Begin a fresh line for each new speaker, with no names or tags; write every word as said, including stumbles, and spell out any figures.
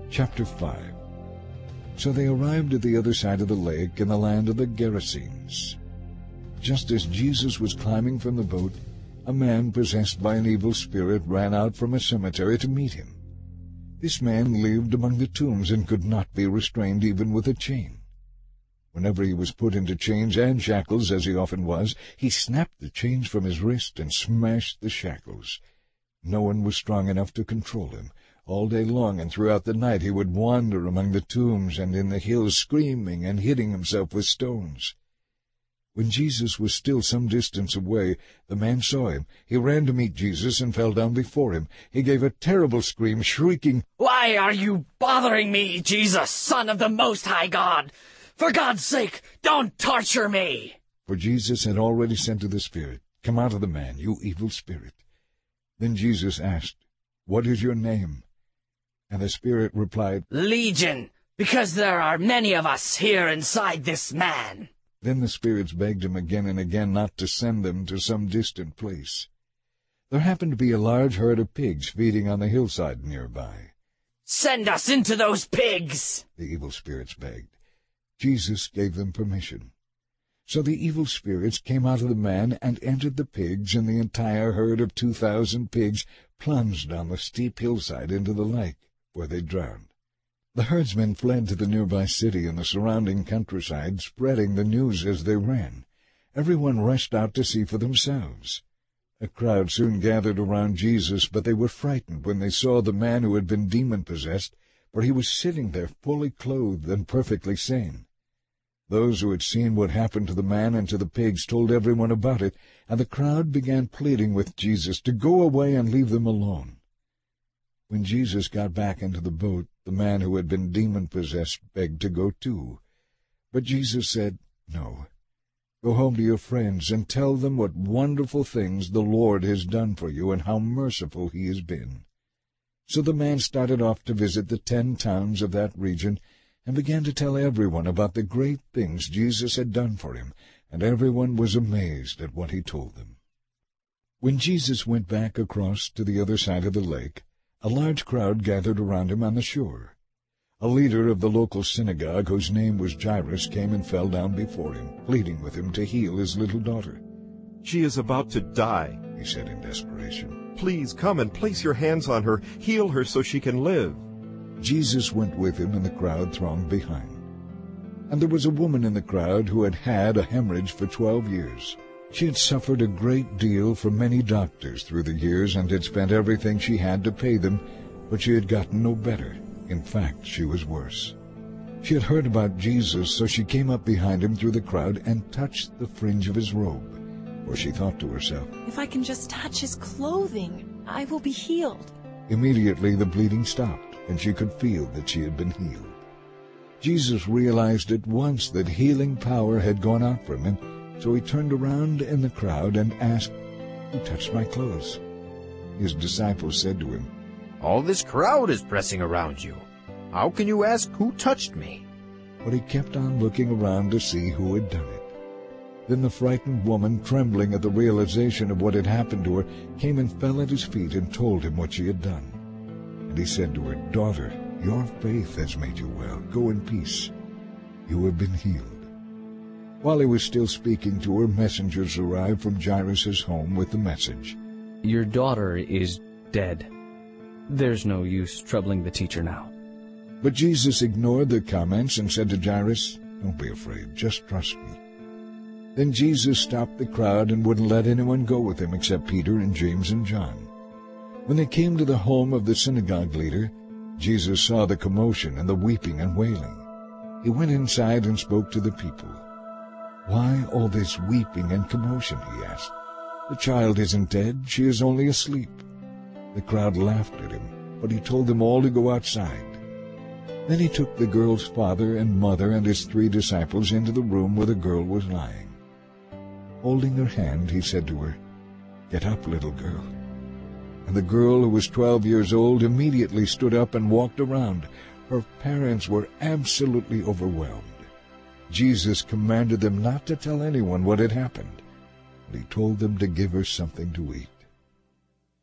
Chapter five. So they arrived at the other side of the lake in the land of the Gerasenes. Just as Jesus was climbing from the boat, a man possessed by an evil spirit ran out from a cemetery to meet him. This man lived among the tombs and could not be restrained even with a chain. Whenever he was put into chains and shackles, as he often was, he snapped the chains from his wrist and smashed the shackles. No one was strong enough to control him. All day long and throughout the night he would wander among the tombs and in the hills, screaming and hitting himself with stones. When Jesus was still some distance away, the man saw him. He ran to meet Jesus and fell down before him. He gave a terrible scream, shrieking,
"Why are you bothering me, Jesus, Son of the Most High God? For God's sake, don't torture me!"
For Jesus had already said to the spirit, "Come out of the man, you evil spirit." Then Jesus asked, "What is your name?" And the spirit replied,
"Legion, because there are many of us here inside this man."
Then the spirits begged him again and again not to send them to some distant place. There happened to be a large herd of pigs feeding on the hillside nearby.
"Send us into those pigs,"
the evil spirits begged. Jesus gave them permission. So the evil spirits came out of the man and entered the pigs, and the entire herd of two thousand pigs plunged down the steep hillside into the lake, where they drowned. The herdsmen fled to the nearby city and the surrounding countryside, spreading the news as they ran. Everyone rushed out to see for themselves. A crowd soon gathered around Jesus, but they were frightened when they saw the man who had been demon-possessed, for he was sitting there fully clothed and perfectly sane. Those who had seen what happened to the man and to the pigs told everyone about it, and the crowd began pleading with Jesus to go away and leave them alone. When Jesus got back into the boat, the man who had been demon-possessed begged to go too. But Jesus said, "No. Go home to your friends and tell them what wonderful things the Lord has done for you and how merciful he has been." So the man started off to visit the ten towns of that region and began to tell everyone about the great things Jesus had done for him, and everyone was amazed at what he told them. When Jesus went back across to the other side of the lake, a large crowd gathered around him on the shore. A leader of the local synagogue, whose name was Jairus, came and fell down before him, pleading with him to heal his little daughter.
"She is about to die,"
he said in desperation.
"Please come and place your hands on her, heal her so she can live."
Jesus went with him, and the crowd thronged behind. And there was a woman in the crowd who had had a hemorrhage for twelve years. She had suffered a great deal from many doctors through the years and had spent everything she had to pay them, but she had gotten no better. In fact, she was worse. She had heard about Jesus, so she came up behind him through the crowd and touched the fringe of his robe. For she thought to herself,
"If I can just touch his clothing, I will be healed."
Immediately the bleeding stopped, and she could feel that she had been healed. Jesus realized at once that healing power had gone out from him, so he turned around in the crowd and asked, "Who touched my clothes?" His disciples said to him,
"All this crowd is pressing around you. How can you ask who touched me?"
But he kept on looking around to see who had done it. Then the frightened woman, trembling at the realization of what had happened to her, came and fell at his feet and told him what she had done. And he said to her, "Daughter, your faith has made you well. Go in peace. You have been healed." While he was still speaking to her, messengers arrived from Jairus' home with the message,
"Your daughter is dead. There's no use troubling the teacher now."
But Jesus ignored their comments and said to Jairus, "Don't be afraid, just trust me." Then Jesus stopped the crowd and wouldn't let anyone go with him except Peter and James and John. When they came to the home of the synagogue leader, Jesus saw the commotion and the weeping and wailing. He went inside and spoke to the people. "Why all this weeping and commotion?" he asked. "The child isn't dead, she is only asleep." The crowd laughed at him, but he told them all to go outside. Then he took the girl's father and mother and his three disciples into the room where the girl was lying. Holding her hand, he said to her, "Get up, little girl." And the girl, who was twelve years old, immediately stood up and walked around. Her parents were absolutely overwhelmed. Jesus commanded them not to tell anyone what had happened, but he told them to give her something to eat.